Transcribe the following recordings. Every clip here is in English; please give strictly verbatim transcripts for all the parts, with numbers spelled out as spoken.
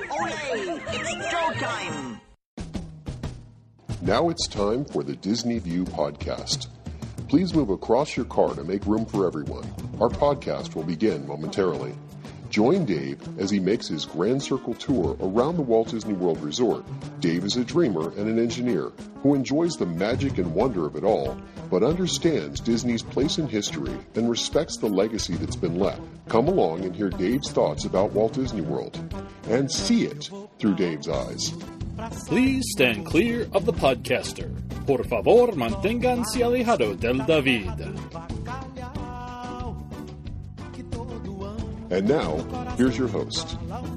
Olé! It's showtime! Now it's time for the Disney View podcast. Please move across your car to make room for everyone. Our podcast will begin momentarily. Join Dave as he makes his Grand Circle tour around the Walt Disney World Resort. Dave is a dreamer and an engineer who enjoys the magic and wonder of it all, but understands Disney's place in history and respects the legacy that's been left. Come along and hear Dave's thoughts about Walt Disney World and see it through Dave's eyes. Please stand clear of the podcaster. Por favor, manténganse alejado del David. And now, here's your host.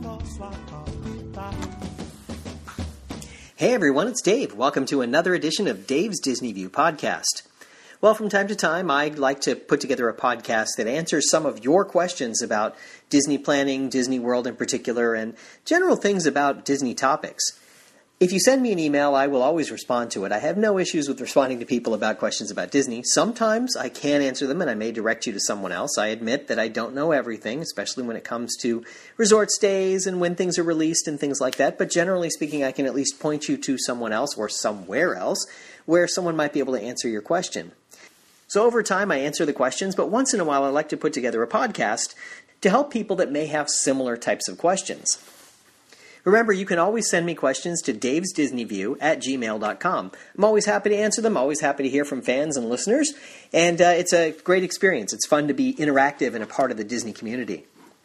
Hey everyone, it's Dave. Welcome to another edition of Dave's Disney View podcast. Well, from time to time, I like to put together a podcast that answers some of your questions about Disney planning, Disney World in particular, and general things about Disney topics. If you send me an email, I will always respond to it. I have no issues with responding to people about questions about Disney. Sometimes I can answer them and I may direct you to someone else. I admit that I don't know everything, especially when it comes to resort stays and when things are released and things like that. But generally speaking, I can at least point you to someone else or somewhere else where someone might be able to answer your question. So over time, I answer the questions, but once in a while, I like to put together a podcast to help people that may have similar types of questions. Remember, you can always send me questions to davesdisneyview at gmail dot com. I'm always happy to answer them, always happy to hear from fans and listeners, and uh, it's a great experience. It's fun to be interactive and a part of the Disney community.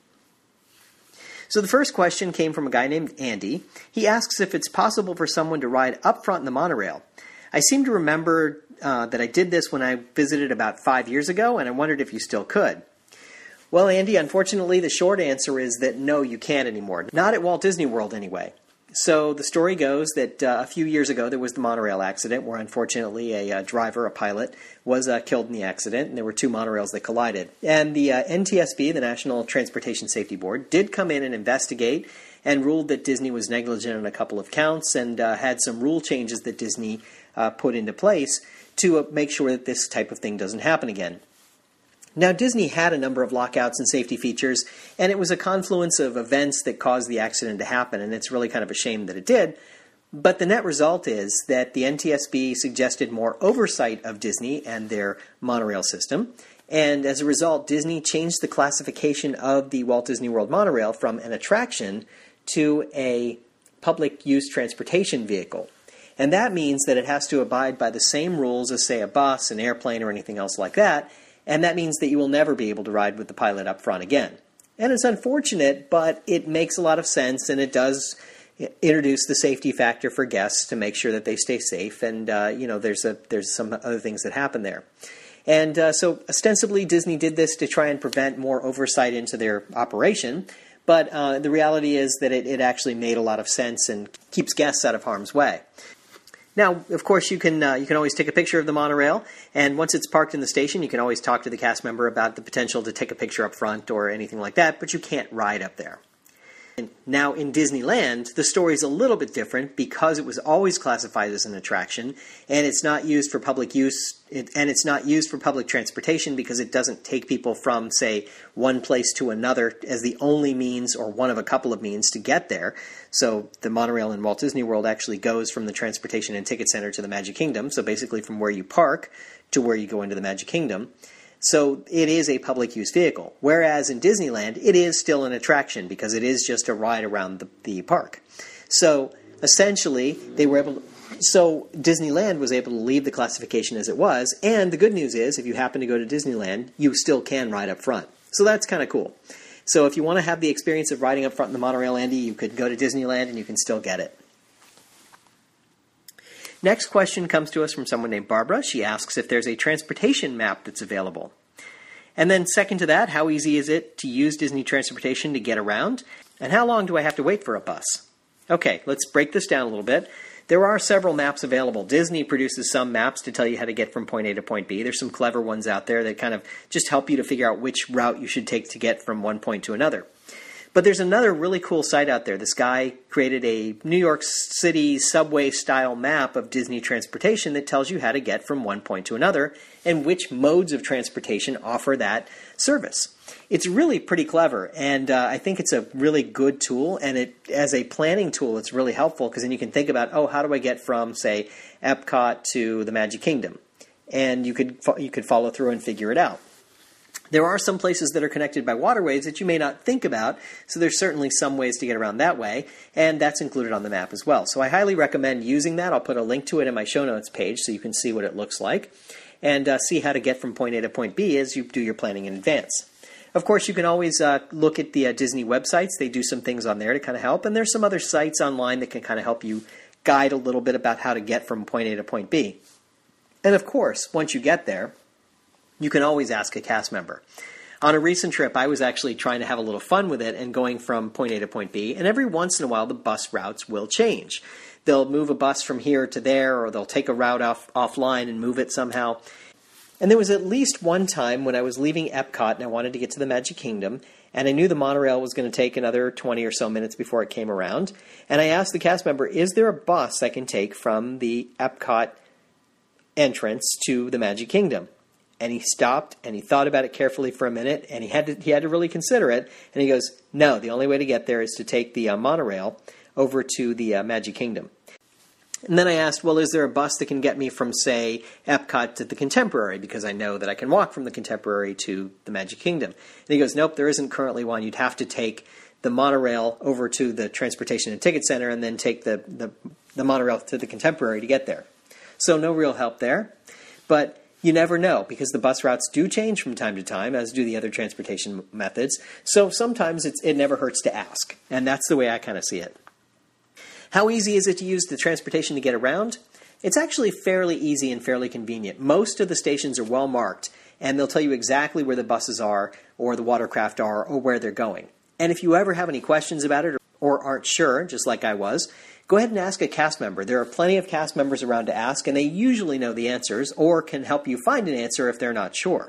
So the first question came from a guy named Andy. He asks if it's possible for someone to ride up front in the monorail. I seem to remember uh, that I did this when I visited about five years ago, and I wondered if you still could. Well, Andy, unfortunately, the short answer is that no, you can't anymore. Not at Walt Disney World, anyway. So the story goes that uh, a few years ago, there was the monorail accident where, unfortunately, a uh, driver, a pilot, was uh, killed in the accident, and there were two monorails that collided. And the uh, N T S B, the National Transportation Safety Board, did come in and investigate and ruled that Disney was negligent on a couple of counts and uh, had some rule changes that Disney uh, put into place to uh, make sure that this type of thing doesn't happen again. Now, Disney had a number of lockouts and safety features, and it was a confluence of events that caused the accident to happen, and it's really kind of a shame that it did. But the net result is that the N T S B suggested more oversight of Disney and their monorail system, and as a result, Disney changed the classification of the Walt Disney World monorail from an attraction to a public use transportation vehicle. And that means that it has to abide by the same rules as, say, a bus, an airplane, or anything else like that. And that means that you will never be able to ride with the pilot up front again. And it's unfortunate, but it makes a lot of sense, and it does introduce the safety factor for guests to make sure that they stay safe. And, uh, you know, there's a there's some other things that happen there. And uh, so ostensibly Disney did this to try and prevent more oversight into their operation. But uh, the reality is that it, it actually made a lot of sense and keeps guests out of harm's way. Now, of course, you can uh, you can always take a picture of the monorail, and once it's parked in the station, you can always talk to the cast member about the potential to take a picture up front or anything like that, but you can't ride up there. And now, in Disneyland, the story is a little bit different because it was always classified as an attraction, and it's not used for public use, it, and it's not used for public transportation because it doesn't take people from, say, one place to another as the only means or one of a couple of means to get there. So the monorail in Walt Disney World actually goes from the Transportation and Ticket Center to the Magic Kingdom, so basically from where you park to where you go into the Magic Kingdom. So it is a public use vehicle, whereas in Disneyland, it is still an attraction because it is just a ride around the, the park. So essentially, they were able to, so Disneyland was able to leave the classification as it was, and the good news is, if you happen to go to Disneyland, you still can ride up front. So that's kind of cool. So if you want to have the experience of riding up front in the monorail, Andy, you could go to Disneyland and you can still get it. Next question comes to us from someone named Barbara. She asks if there's a transportation map that's available. And then second to that, how easy is it to use Disney transportation to get around? And how long do I have to wait for a bus? Okay, let's break this down a little bit. There are several maps available. Disney produces some maps to tell you how to get from point A to point B. There's some clever ones out there that kind of just help you to figure out which route you should take to get from one point to another. But there's another really cool site out there. This guy created a New York City subway-style map of Disney transportation that tells you how to get from one point to another and which modes of transportation offer that service. It's really pretty clever, and uh, I think it's a really good tool, and it as a planning tool, it's really helpful because then you can think about, oh, how do I get from, say, Epcot to the Magic Kingdom? And you could you could follow through and figure it out. There are some places that are connected by waterways that you may not think about, so there's certainly some ways to get around that way, and that's included on the map as well. So I highly recommend using that. I'll put a link to it in my show notes page so you can see what it looks like and uh, see how to get from point A to point B as you do your planning in advance. Of course, you can always uh, look at the uh, Disney websites. They do some things on there to kind of help, and there's some other sites online that can kind of help you guide a little bit about how to get from point A to point B. And of course, once you get there, you can always ask a cast member. On a recent trip, I was actually trying to have a little fun with it and going from point A to point B, and every once in a while the bus routes will change. They'll move a bus from here to there, or they'll take a route off offline and move it somehow. And there was at least one time when I was leaving Epcot and I wanted to get to the Magic Kingdom, and I knew the monorail was going to take another twenty or so minutes before it came around, and I asked the cast member, is there a bus I can take from the Epcot entrance to the Magic Kingdom? And he stopped and he thought about it carefully for a minute, and he had to he had to really consider it. And he goes, no, the only way to get there is to take the uh, monorail over to the uh, Magic Kingdom. And then I asked, well, is there a bus that can get me from, say, Epcot to the Contemporary? Because I know that I can walk from the Contemporary to the Magic Kingdom. And he goes, nope, there isn't currently one. You'd have to take the monorail over to the Transportation and Ticket Center and then take the, the, the monorail to the Contemporary to get there. So no real help there. But you never know, because the bus routes do change from time to time, as do the other transportation methods. So sometimes it's, it never hurts to ask. And that's the way I kind of see it. How easy is it to use the transportation to get around? It's actually fairly easy and fairly convenient. Most of the stations are well marked, and they'll tell you exactly where the buses are, or the watercraft are, or where they're going. And if you ever have any questions about it, or aren't sure, just like I was, go ahead and ask a cast member. There are plenty of cast members around to ask, and they usually know the answers, or can help you find an answer if they're not sure.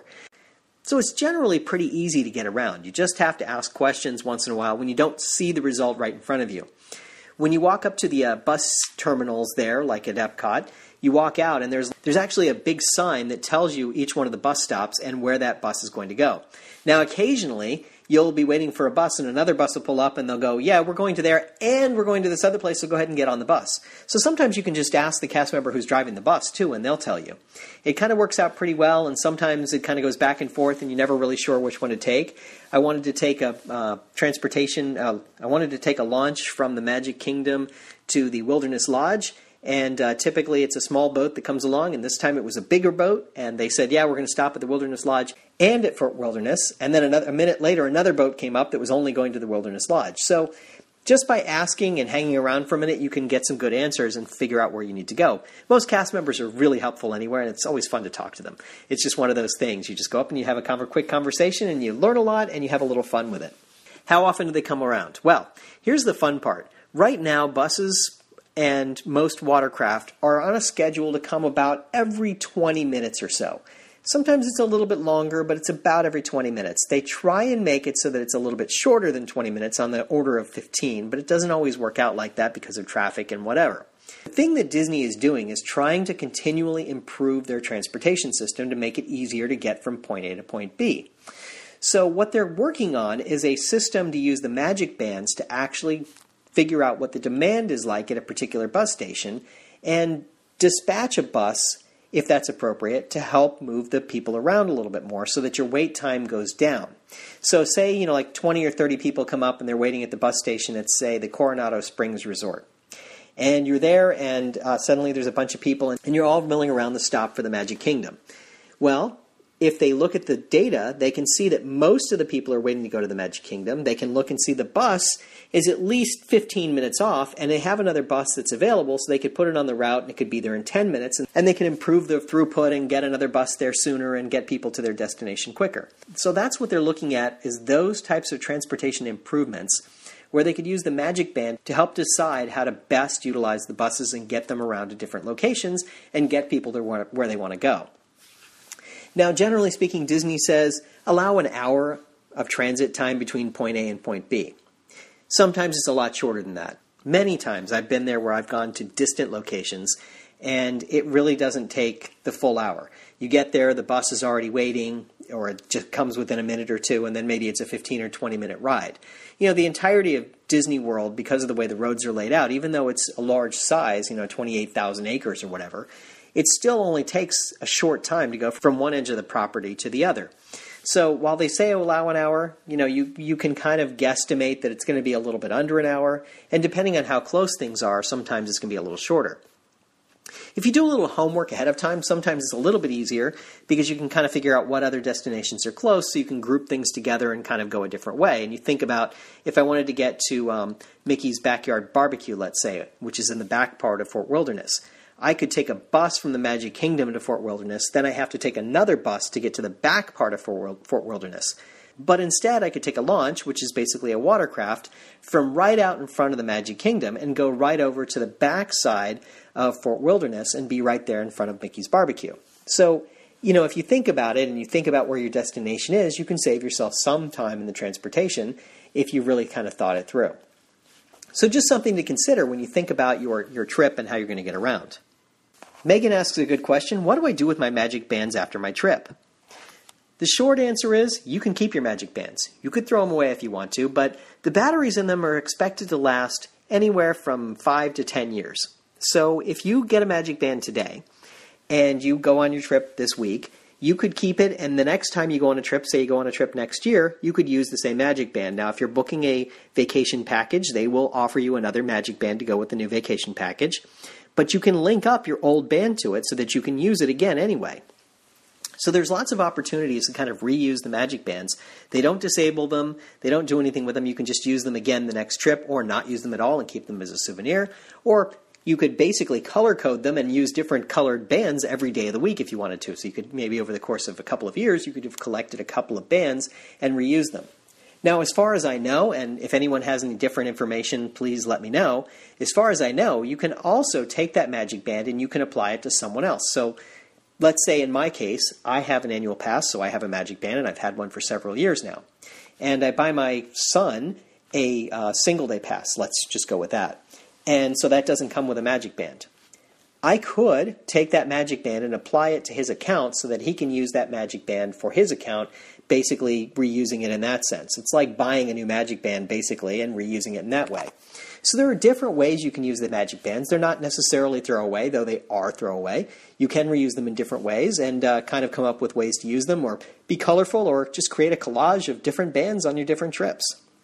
So it's generally pretty easy to get around. You just have to ask questions once in a while when you don't see the result right in front of you. When you walk up to the uh, bus terminals there, like at Epcot, you walk out and there's there's actually a big sign that tells you each one of the bus stops and where that bus is going to go. Now, occasionally, you'll be waiting for a bus and another bus will pull up and they'll go, yeah, we're going to there and we're going to this other place, so go ahead and get on the bus. So sometimes you can just ask the cast member who's driving the bus, too, and they'll tell you. It kind of works out pretty well, and sometimes it kind of goes back and forth and you're never really sure which one to take. I wanted to take a uh, transportation, uh, I wanted to take a launch from the Magic Kingdom to the Wilderness Lodge, and uh, typically it's a small boat that comes along, and this time it was a bigger boat, and they said, yeah, we're going to stop at the Wilderness Lodge and at Fort Wilderness, and then another, a minute later another boat came up that was only going to the Wilderness Lodge. So just by asking and hanging around for a minute, you can get some good answers and figure out where you need to go. Most cast members are really helpful anywhere, and it's always fun to talk to them. It's just one of those things. You just go up and you have a con- quick conversation, and you learn a lot, and you have a little fun with it. How often do they come around? Well, here's the fun part. Right now, buses and most watercraft are on a schedule to come about every twenty minutes or so. Sometimes it's a little bit longer, but it's about every twenty minutes. They try and make it so that it's a little bit shorter than twenty minutes, on the order of fifteen, but it doesn't always work out like that because of traffic and whatever. The thing that Disney is doing is trying to continually improve their transportation system to make it easier to get from point A to point B. So what they're working on is a system to use the Magic Bands to actually figure out what the demand is like at a particular bus station and dispatch a bus, if that's appropriate, to help move the people around a little bit more so that your wait time goes down. So say, you know, like twenty or thirty people come up and they're waiting at the bus station at, say, the Coronado Springs Resort. And you're there and uh, suddenly there's a bunch of people and you're all milling around the stop for the Magic Kingdom. Well, if they look at the data, they can see that most of the people are waiting to go to the Magic Kingdom. They can look and see the bus is at least fifteen minutes off, and they have another bus that's available, so they could put it on the route, and it could be there in ten minutes, and they can improve the throughput and get another bus there sooner and get people to their destination quicker. So that's what they're looking at, is those types of transportation improvements where they could use the Magic Band to help decide how to best utilize the buses and get them around to different locations and get people to where they want to go. Now, generally speaking, Disney says allow an hour of transit time between point A and point B. Sometimes it's a lot shorter than that. Many times I've been there where I've gone to distant locations, and it really doesn't take the full hour. You get there, the bus is already waiting, or it just comes within a minute or two, and then maybe it's a fifteen or twenty minute ride. You know, the entirety of Disney World, because of the way the roads are laid out, even though it's a large size, you know, twenty-eight thousand acres or whatever, it still only takes a short time to go from one edge of the property to the other. So while they say allow an hour, you know, you, you can kind of guesstimate that it's going to be a little bit under an hour, and depending on how close things are, sometimes it's going to be a little shorter. If you do a little homework ahead of time, sometimes it's a little bit easier because you can kind of figure out what other destinations are close, so you can group things together and kind of go a different way. And you think about, if I wanted to get to um, Mickey's Backyard Barbecue, let's say, which is in the back part of Fort Wilderness, I could take a bus from the Magic Kingdom to Fort Wilderness, then I have to take another bus to get to the back part of Fort Wilderness. But instead, I could take a launch, which is basically a watercraft, from right out in front of the Magic Kingdom and go right over to the back side of Fort Wilderness and be right there in front of Mickey's Barbecue. So, you know, if you think about it and you think about where your destination is, you can save yourself some time in the transportation if you really kind of thought it through. So just something to consider when you think about your, your trip and how you're going to get around. Megan asks a good question. What do I do with my magic bands after my trip? The short answer is you can keep your magic bands. You could throw them away if you want to, but the batteries in them are expected to last anywhere from five to ten years. So if you get a magic band today and you go on your trip this week, you could keep it, and the next time you go on a trip, say you go on a trip next year, you could use the same magic band. Now, if you're booking a vacation package, they will offer you another magic band to go with the new vacation package. But you can link up your old band to it so that you can use it again anyway. So there's lots of opportunities to kind of reuse the magic bands. They don't disable them. They don't do anything with them. You can just use them again the next trip, or not use them at all and keep them as a souvenir. Or you could basically color code them and use different colored bands every day of the week if you wanted to. So you could maybe over the course of a couple of years, you could have collected a couple of bands and reuse them. Now, as far as I know, and if anyone has any different information, please let me know. As far as I know, you can also take that magic band and you can apply it to someone else. So let's say in my case, I have an annual pass, so I have a magic band, and I've had one for several years now. And I buy my son a uh, single-day pass. Let's just go with that. And so that doesn't come with a magic band. I could take that magic band and apply it to his account so that he can use that magic band for his account, basically reusing it in that sense. It's like buying a new magic band, basically, and reusing it in that way. So there are different ways you can use the magic bands. They're not necessarily throwaway, though they are throwaway. You can reuse them in different ways and uh, kind of come up with ways to use them, or be colorful, or just create a collage of different bands on your different trips.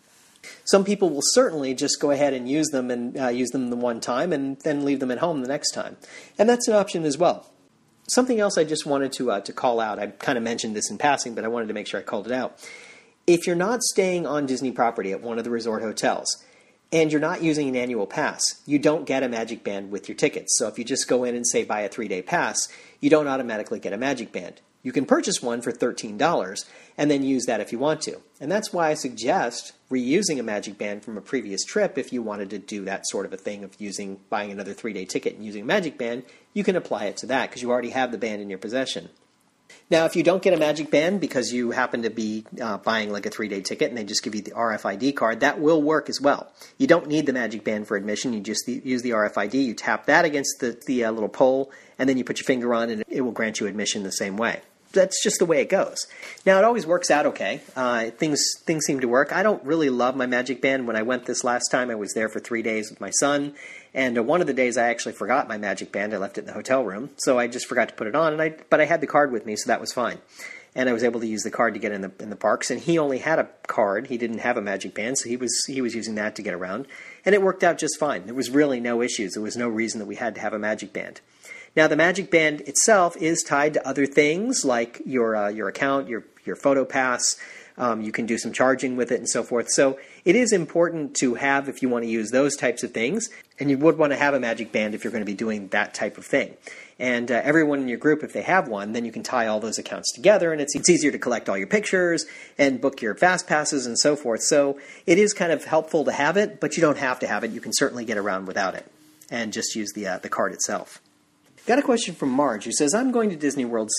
Some people will certainly just go ahead and use them and uh, use them the one time and then leave them at home the next time. And that's an option as well. Something else I just wanted to uh, to call out, I kind of mentioned this in passing, but I wanted to make sure I called it out. If you're not staying on Disney property at one of the resort hotels, and you're not using an annual pass, you don't get a magic band with your tickets. So if you just go in and say buy a three-day pass, you don't automatically get a magic band. You can purchase one for thirteen dollars and then use that if you want to. And that's why I suggest reusing a magic band from a previous trip. If you wanted to do that sort of a thing of using, buying another three-day ticket and using a magic band, you can apply it to that because you already have the band in your possession. Now, if you don't get a magic band because you happen to be uh, buying like a three-day ticket and they just give you the R F I D card, that will work as well. You don't need the magic band for admission. You just use the R F I D. You tap that against the, the uh, little pole, and then you put your finger on it, and it will grant you admission the same way. That's just the way it goes. Now, it always works out okay. Uh, things things seem to work. I don't really love my magic band. When I went this last time, I was there for three days with my son, and uh, one of the days I actually forgot my magic band. I left it in the hotel room, so I just forgot to put it on. And I, but I had the card with me, so that was fine. And I was able to use the card to get in the in the parks. And he only had a card; he didn't have a magic band, so he was he was using that to get around, and it worked out just fine. There was really no issues. There was no reason that we had to have a magic band. Now, the magic band itself is tied to other things like your uh, your account, your your photo pass. Um, you can do some charging with it and so forth. So it is important to have if you want to use those types of things. And you would want to have a magic band if you're going to be doing that type of thing. And uh, everyone in your group, if they have one, then you can tie all those accounts together. And it's, it's easier to collect all your pictures and book your fast passes and so forth. So it is kind of helpful to have it, but you don't have to have it. You can certainly get around without it and just use the uh, the card itself. Got a question from Marge who says, I'm going to Disney World soon.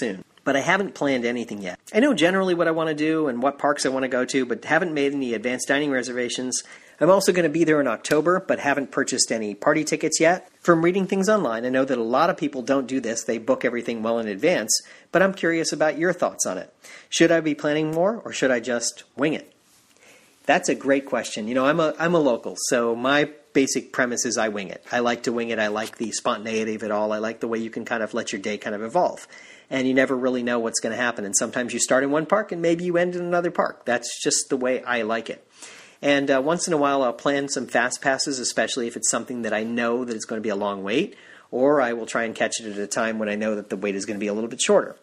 but I haven't planned anything yet. I know generally what I want to do and what parks I want to go to, but haven't made any advanced dining reservations. I'm also going to be there in October, but haven't purchased any party tickets yet. From reading things online, I know that a lot of people don't do this. They book everything well in advance, but I'm curious about your thoughts on it. Should I be planning more, or should I just wing it? That's a great question. You know, I'm a I'm a local, so my basic premise is I wing it. I like to wing it. I like the spontaneity of it all. I like the way you can kind of let your day kind of evolve. And you never really know what's going to happen. And sometimes you start in one park and maybe you end in another park. That's just the way I like it. And uh, once in a while I'll plan some fast passes, especially if it's something that I know that it's going to be a long wait, or I will try and catch it at a time when I know that the wait is going to be a little bit shorter.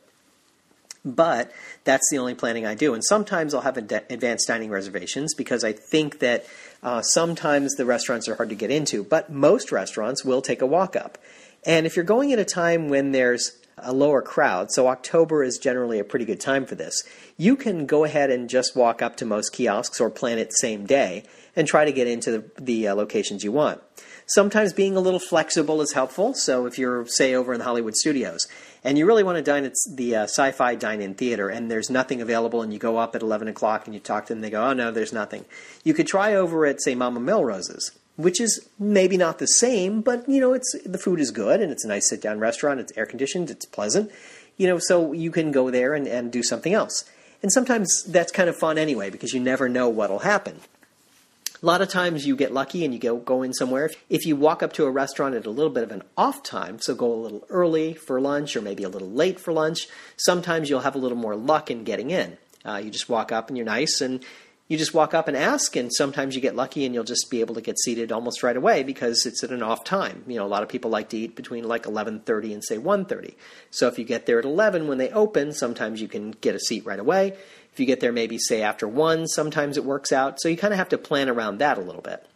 But that's the only planning I do. And sometimes I'll have ad- advanced dining reservations because I think that uh, sometimes the restaurants are hard to get into. But most restaurants will take a walk-up. And if you're going at a time when there's a lower crowd, so October is generally a pretty good time for this, you can go ahead and just walk up to most kiosks or plan it same day and try to get into the, the uh, locations you want. Sometimes being a little flexible is helpful. So if you're, say, over in the Hollywood Studios and you really want to dine at the uh, Sci-Fi Dine-In Theater and there's nothing available and you go up at eleven o'clock and you talk to them and they go, oh, no, there's nothing. You could try over at, say, Mama Melrose's, which is maybe not the same, but, you know, it's the food is good and it's a nice sit-down restaurant. It's air-conditioned. It's pleasant. You know, so you can go there and, and do something else. And sometimes that's kind of fun anyway because you never know what'll happen. A lot of times you get lucky and you go, go in somewhere. If you walk up to a restaurant at a little bit of an off time, so go a little early for lunch or maybe a little late for lunch, sometimes you'll have a little more luck in getting in. Uh, you just walk up and you're nice and you just walk up and ask, and sometimes you get lucky and you'll just be able to get seated almost right away because it's at an off time. You know, a lot of people like to eat between like eleven thirty and say one thirty. So if you get there at eleven when they open, sometimes you can get a seat right away. If you get there maybe, say, after one, sometimes it works out. So you kind of have to plan around that a little bit.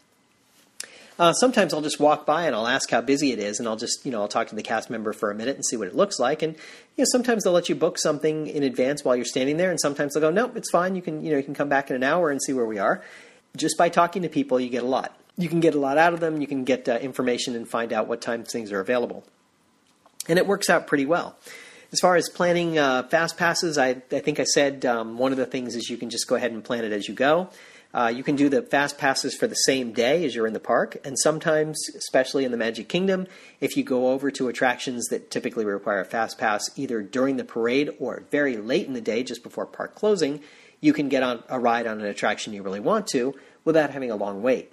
Uh, sometimes I'll just walk by and I'll ask how busy it is, and I'll just, you know, I'll talk to the cast member for a minute and see what it looks like. And, you know, sometimes they'll let you book something in advance while you're standing there, and sometimes they'll go, nope, it's fine. You can, you know, you can come back in an hour and see where we are. Just by talking to people, you get a lot. You can get a lot out of them. You can get uh, information and find out what times things are available. And it works out pretty well. As far as planning uh, fast passes, I, I think I said um, one of the things is you can just go ahead and plan it as you go. Uh, you can do the fast passes for the same day as you're in the park, and sometimes, especially in the Magic Kingdom, if you go over to attractions that typically require a fast pass either during the parade or very late in the day, just before park closing, you can get on a ride on an attraction you really want to without having a long wait.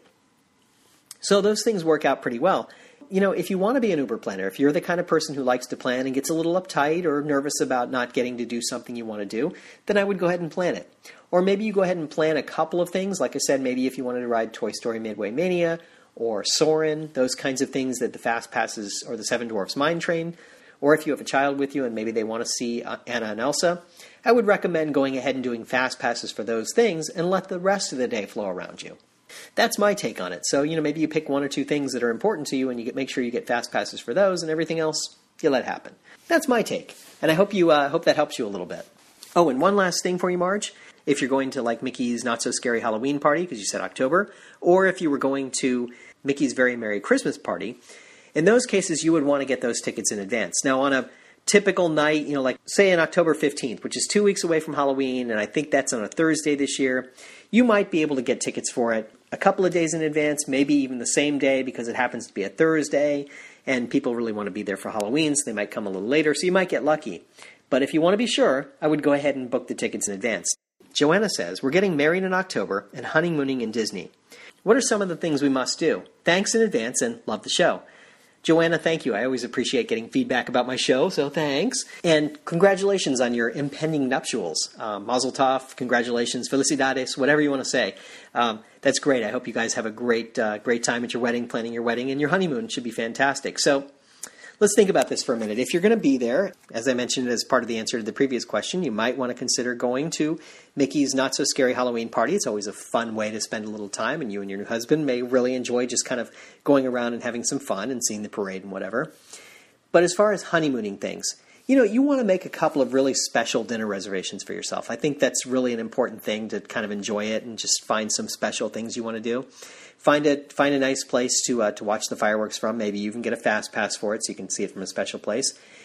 So those things work out pretty well. You know, if you want to be an Uber planner, if you're the kind of person who likes to plan and gets a little uptight or nervous about not getting to do something you want to do, then I would go ahead and plan it. Or maybe you go ahead and plan a couple of things. Like I said, maybe if you wanted to ride Toy Story Midway Mania or Soarin', those kinds of things that the Fast Passes or the Seven Dwarfs Mine Train, or if you have a child with you and maybe they want to see Anna and Elsa, I would recommend going ahead and doing Fast Passes for those things and let the rest of the day flow around you. That's my take on it. So, you know, maybe you pick one or two things that are important to you and you get, make sure you get fast passes for those, and everything else you let happen. That's my take. And I hope you uh, hope that helps you a little bit. Oh, and one last thing for you, Marge. If you're going to like Mickey's Not So Scary Halloween Party, because you said October, or if you were going to Mickey's Very Merry Christmas Party, in those cases you would want to get those tickets in advance. Now, on a typical night, you know, like say on October fifteenth, which is two weeks away from Halloween, and I think that's on a Thursday this year, you might be able to get tickets for it a couple of days in advance, maybe even the same day because it happens to be a Thursday, and people really want to be there for Halloween, so they might come a little later, so you might get lucky. But if you want to be sure, I would go ahead and book the tickets in advance. Joanna says, we're getting married in October and honeymooning in Disney. What are some of the things we must do? Thanks in advance and love the show. Joanna, thank you. I always appreciate getting feedback about my show, so thanks. And congratulations on your impending nuptials. Uh, Mazel tov, congratulations, felicidades, whatever you want to say. Um, that's great. I hope you guys have a great, uh, great time at your wedding, planning your wedding, and your honeymoon should be fantastic. So let's think about this for a minute. If you're going to be there, as I mentioned as part of the answer to the previous question, you might want to consider going to Mickey's Not So Scary Halloween Party. It's always a fun way to spend a little time, and you and your new husband may really enjoy just kind of going around and having some fun and seeing the parade and whatever. But as far as honeymooning things, you know, you want to make a couple of really special dinner reservations for yourself. I think that's really an important thing to kind of enjoy it and just find some special things you want to do. Find a, find a nice place to uh, to watch the fireworks from. Maybe you can get a fast pass for it so you can see it from a special place.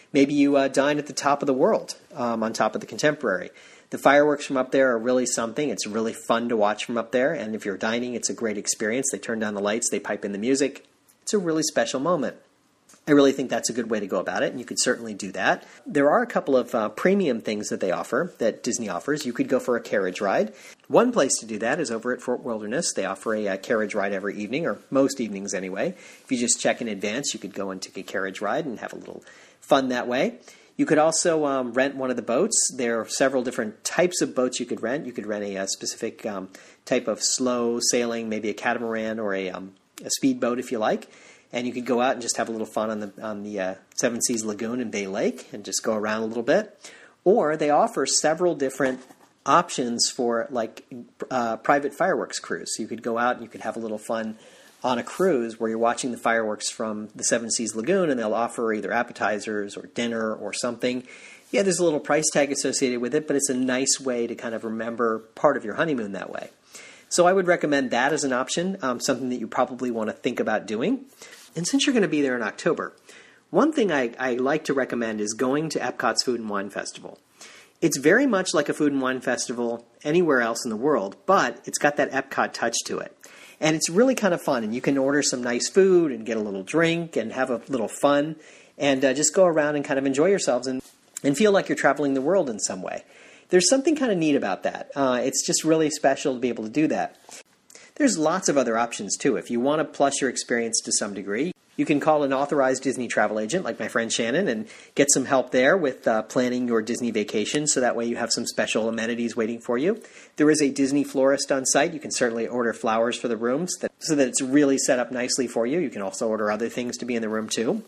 Maybe you uh, dine at the top of the world, um, on top of the Contemporary. The fireworks from up there are really something. It's really fun to watch from up there, and if you're dining, it's a great experience. They turn down the lights, they pipe in the music. It's a really special moment. I really think that's a good way to go about it, and you could certainly do that. There are a couple of uh, premium things that they offer, that Disney offers. You could go for a carriage ride. One place to do that is over at Fort Wilderness. They offer a, a carriage ride every evening, or most evenings anyway. If you just check in advance, you could go and take a carriage ride and have a little fun that way. You could also um, rent one of the boats. There are several different types of boats you could rent. You could rent a, a specific um, type of slow sailing, maybe a catamaran or a, um, a speedboat if you like. And you could go out and just have a little fun on the on the uh, Seven Seas Lagoon and Bay Lake and just go around a little bit. Or they offer several different options for like uh, private fireworks cruise. So you could go out and you could have a little fun on a cruise where you're watching the fireworks from the Seven Seas Lagoon, and they'll offer either appetizers or dinner or something. Yeah, there's a little price tag associated with it, but it's a nice way to kind of remember part of your honeymoon that way. So I would recommend that as an option, um, something that you probably want to think about doing. And since you're going to be there in October, one thing I, I like to recommend is going to Epcot's Food and Wine Festival. It's very much like a food and wine festival anywhere else in the world, but it's got that Epcot touch to it. And it's really kind of fun, and you can order some nice food and get a little drink and have a little fun and uh, just go around and kind of enjoy yourselves and, and feel like you're traveling the world in some way. There's something kind of neat about that. Uh, it's just really special to be able to do that. There's lots of other options, too. If you want to plus your experience to some degree, you can call an authorized Disney travel agent like my friend Shannon and get some help there with uh, planning your Disney vacation, so that way you have some special amenities waiting for you. There is a Disney florist on site. You can certainly order flowers for the rooms that, so that it's really set up nicely for you. You can also order other things to be in the room, too.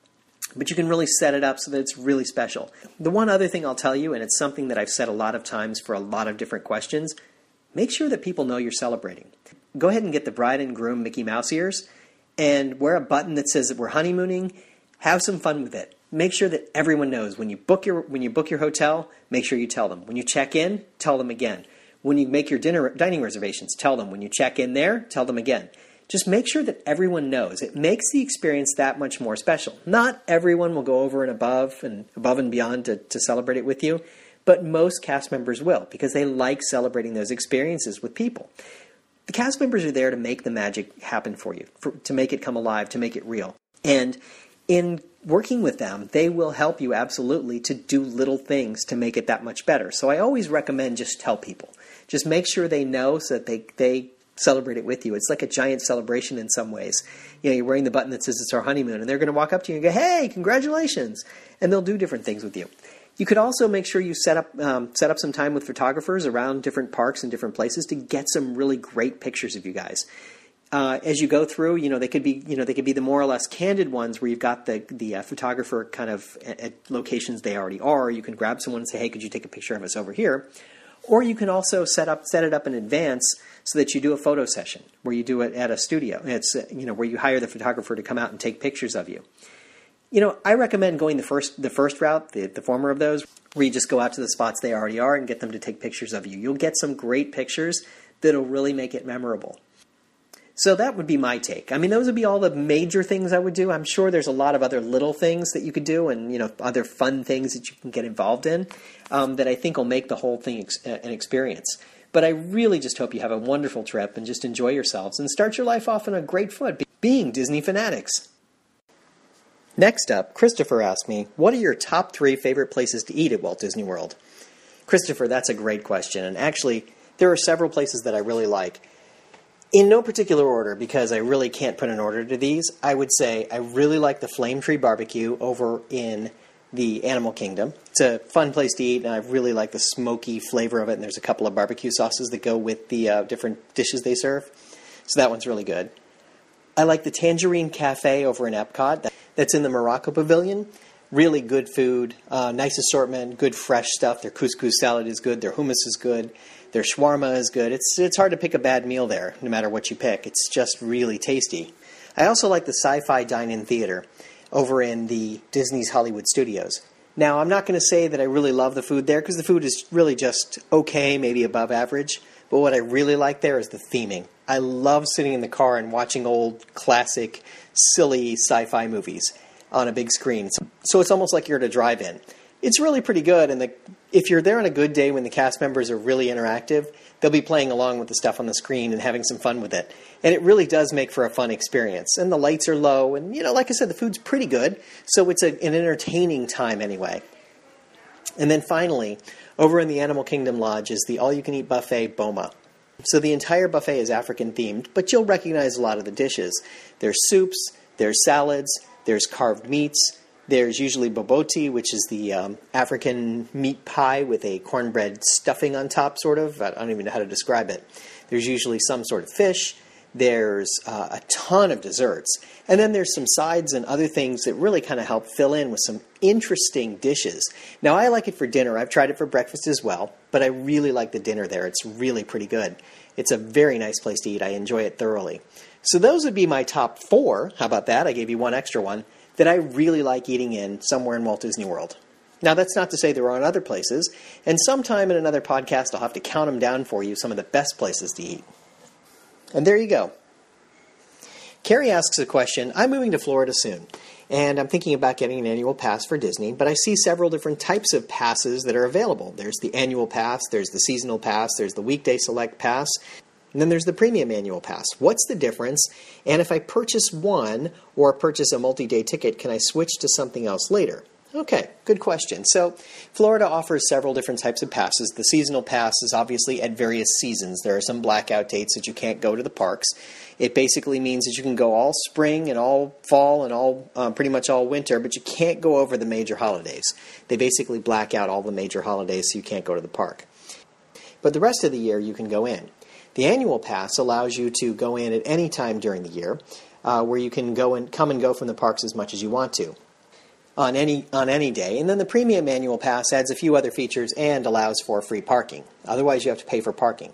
But you can really set it up so that it's really special. The one other thing I'll tell you, and it's something that I've said a lot of times for a lot of different questions, make sure that people know you're celebrating. Go ahead and get the bride and groom Mickey Mouse ears and wear a button that says that we're honeymooning. Have some fun with it. Make sure that everyone knows. When you book your when you book your hotel, make sure you tell them. When you check in, tell them again. When you make your dinner dining reservations, tell them. When you check in there, tell them again. Just make sure that everyone knows. It makes the experience that much more special. Not everyone will go over and above and above and beyond to, to celebrate it with you, but most cast members will because they like celebrating those experiences with people. The cast members are there to make the magic happen for you, for, to make it come alive, to make it real. And in working with them, they will help you absolutely to do little things to make it that much better. So I always recommend just tell people. Just make sure they know so that they, they celebrate it with you. It's like a giant celebration in some ways. You know, you're wearing the button that says it's our honeymoon, and they're going to walk up to you and go, hey, congratulations. And they'll do different things with you. You could also make sure you set up um, set up some time with photographers around different parks and different places to get some really great pictures of you guys. Uh, as you go through, you know they could be you know they could be the more or less candid ones where you've got the the uh, photographer kind of at, at locations they already are. You can grab someone and say, hey, could you take a picture of us over here? Or you can also set up set it up in advance so that you do a photo session where you do it at a studio. It's uh, you know where you hire the photographer to come out and take pictures of you. You know, I recommend going the first the first route, the, the former of those, where you just go out to the spots they already are and get them to take pictures of you. You'll get some great pictures that'll really make it memorable. So that would be my take. I mean, those would be all the major things I would do. I'm sure there's a lot of other little things that you could do and, you know, other fun things that you can get involved in um, that I think will make the whole thing ex- an experience. But I really just hope you have a wonderful trip and just enjoy yourselves and start your life off on a great foot, being Disney fanatics. Next up, Christopher asked me, what are your top three favorite places to eat at Walt Disney World? Christopher, that's a great question. And actually, there are several places that I really like. In no particular order, because I really can't put an order to these, I would say I really like the Flame Tree Barbecue over in the Animal Kingdom. It's a fun place to eat, and I really like the smoky flavor of it, and there's a couple of barbecue sauces that go with the uh, different dishes they serve. So that one's really good. I like the Tangerine Cafe over in Epcot. That's in the Morocco Pavilion. Really good food, uh, nice assortment, good fresh stuff. Their couscous salad is good. Their hummus is good. Their shawarma is good. It's it's hard to pick a bad meal there, no matter what you pick. It's just really tasty. I also like the Sci-Fi Dine-In Theater over in the Disney's Hollywood Studios. Now, I'm not going to say that I really love the food there, because the food is really just okay, maybe above average. But what I really like there is the theming. I love sitting in the car and watching old, classic, silly sci-fi movies. on a big screen. So it's almost like you're at a drive-in. It's really pretty good, and the, if you're there on a good day when the cast members are really interactive, they'll be playing along with the stuff on the screen and having some fun with it. And it really does make for a fun experience. And the lights are low, and, you know, like I said, the food's pretty good, so it's a, an entertaining time anyway. And then finally, over in the Animal Kingdom Lodge is the all-you-can-eat buffet Boma. So the entire buffet is African-themed, but you'll recognize a lot of the dishes. There's soups, there's salads, there's carved meats, there's usually boboti, which is the um, African meat pie with a cornbread stuffing on top, sort of. I don't even know how to describe it. There's usually some sort of fish. There's uh, a ton of desserts. And then there's some sides and other things that really kind of help fill in with some interesting dishes. Now, I like it for dinner. I've tried it for breakfast as well, but I really like the dinner there. It's really pretty good. It's a very nice place to eat. I enjoy it thoroughly. So those would be my top four. How about that? I gave you one extra one that I really like eating in somewhere in Walt Disney World. Now, that's not to say there aren't other places, and sometime in another podcast I'll have to count them down for you, some of the best places to eat. And there you go. Carrie asks a question. I'm moving to Florida soon, and I'm thinking about getting an annual pass for Disney, but I see several different types of passes that are available. There's the annual pass, there's the seasonal pass, there's the weekday select pass, and then there's the premium annual pass. What's the difference? And if I purchase one or purchase a multi-day ticket, can I switch to something else later? Okay, good question. So Florida offers several different types of passes. The seasonal pass is obviously at various seasons. There are some blackout dates that you can't go to the parks. It basically means that you can go all spring and all fall and all um, pretty much all winter, but you can't go over the major holidays. They basically black out all the major holidays so you can't go to the park. But the rest of the year you can go in. The annual pass allows you to go in at any time during the year, uh, where you can go and come and go from the parks as much as you want to on any on any day. And then the premium annual pass adds a few other features and allows for free parking. Otherwise, you have to pay for parking.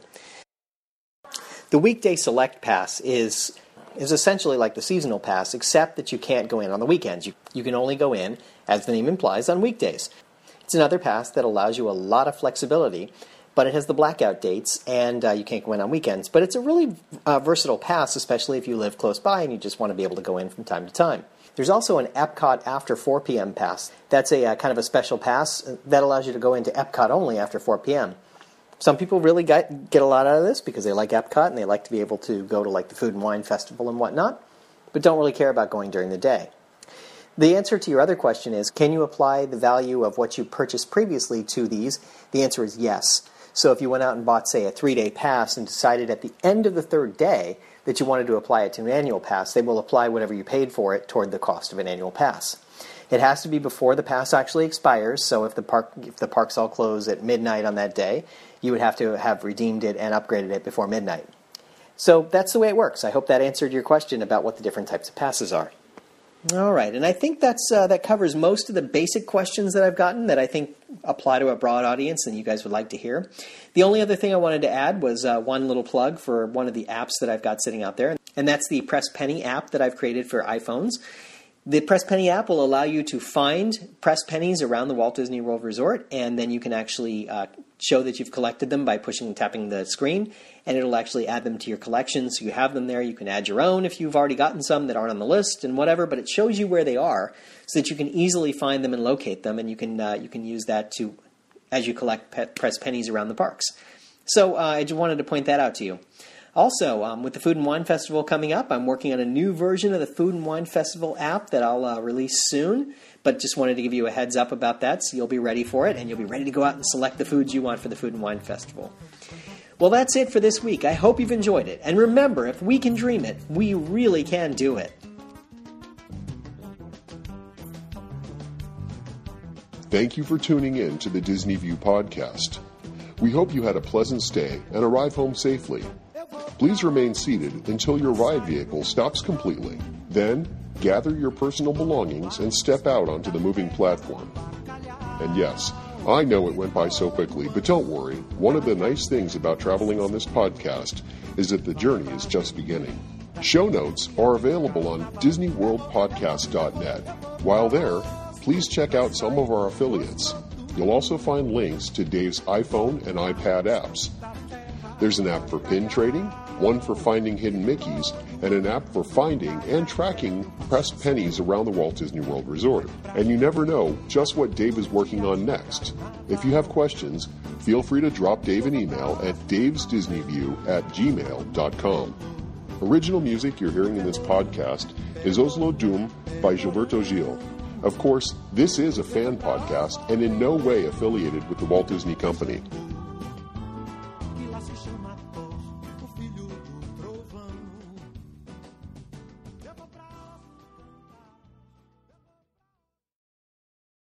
The weekday select pass is is essentially like the seasonal pass, except that you can't go in on the weekends. You, you can only go in, as the name implies, on weekdays. It's another pass that allows you a lot of flexibility, but it has the blackout dates, and uh, you can't go in on weekends. But it's a really uh, versatile pass, especially if you live close by and you just want to be able to go in from time to time. There's also an Epcot after four p.m. pass. That's a uh, kind of a special pass that allows you to go into Epcot only after four p.m. Some people really get, get a lot out of this because they like Epcot and they like to be able to go to like the Food and Wine Festival and whatnot, but don't really care about going during the day. The answer to your other question is, can you apply the value of what you purchased previously to these? The answer is yes. So if you went out and bought, say, a three-day pass and decided at the end of the third day that you wanted to apply it to an annual pass, they will apply whatever you paid for it toward the cost of an annual pass. It has to be before the pass actually expires, so if the park if the parks all close at midnight on that day, you would have to have redeemed it and upgraded it before midnight. So that's the way it works. I hope that answered your question about what the different types of passes are. All right, and I think that's uh, that covers most of the basic questions that I've gotten that I think apply to a broad audience and you guys would like to hear. The only other thing I wanted to add was uh, one little plug for one of the apps that I've got sitting out there, and that's the Press Penny app that I've created for iPhones. The Press Penny app will allow you to find press pennies around the Walt Disney World Resort, and then you can actually uh, show that you've collected them by pushing and tapping the screen, and it'll actually add them to your collection. So you have them there. You can add your own if you've already gotten some that aren't on the list and whatever, but it shows you where they are so that you can easily find them and locate them, and you can uh, you can use that to as you collect pe- press pennies around the parks. So uh, I just wanted to point that out to you. Also, um, with the Food and Wine Festival coming up, I'm working on a new version of the Food and Wine Festival app that I'll uh, release soon, but just wanted to give you a heads up about that so you'll be ready for it, and you'll be ready to go out and select the foods you want for the Food and Wine Festival. Well, that's it for this week. I hope you've enjoyed it. And remember, if we can dream it, we really can do it. Thank you for tuning in to the Disney View podcast. We hope you had a pleasant stay and arrive home safely. Please remain seated until your ride vehicle stops completely. Then, gather your personal belongings and step out onto the moving platform. And yes, I know it went by so quickly, but don't worry. One of the nice things about traveling on this podcast is that the journey is just beginning. Show notes are available on disney world podcast dot net. While there, please check out some of our affiliates. You'll also find links to Dave's iPhone and iPad apps. There's an app for pin trading, one for finding hidden Mickeys, and an app for finding and tracking pressed pennies around the Walt Disney World Resort. And you never know just what Dave is working on next. If you have questions, feel free to drop Dave an email at davesdisneyview at gmail dot com. Original music you're hearing in this podcast is Oslo Doom by Gilberto Gil. Of course, this is a fan podcast and in no way affiliated with the Walt Disney Company.